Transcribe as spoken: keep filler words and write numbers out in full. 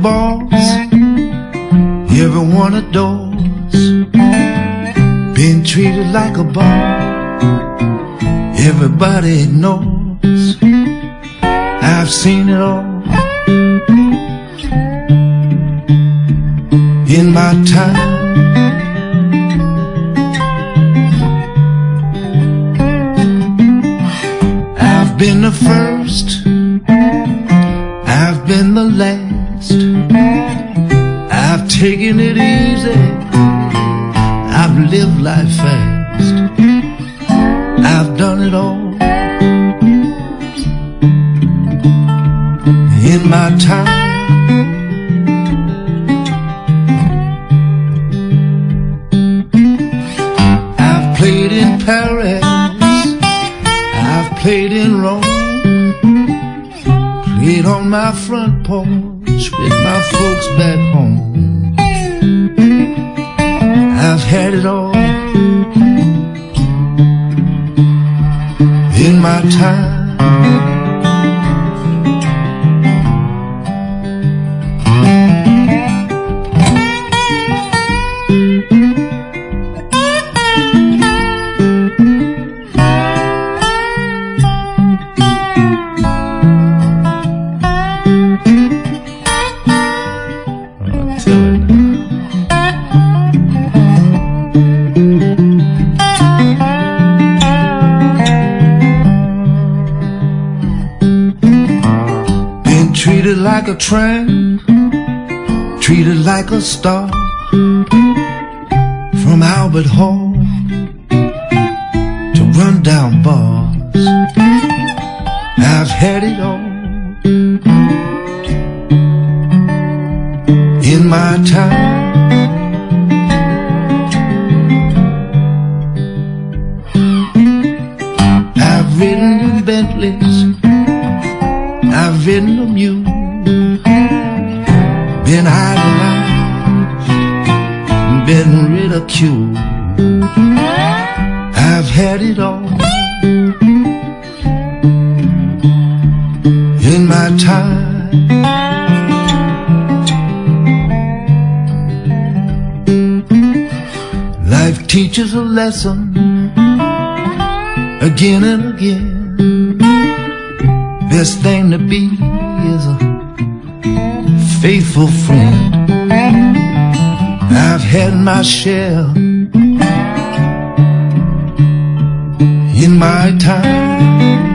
boss, everyone adores. Been treated like a ball, everybody ignores. I've seen it all in my time. I've been the first, I've been the last. I've taken it easy, I've lived life fast. I've done it all in my time. I've played in Paris, I've played in Rome, played on my front porch with my folks back home. I've had it all in my time. Treated like a tramp, treated like a star. From Albert Hall to rundown bars, I've had it all in my time. I've ridden in Bentleys, I've ridden a mule, been idolized, been ridiculed. I've had it all in my time. Life teaches a lesson again and again. Best thing to be is a faithful friend. I've had my share in my time.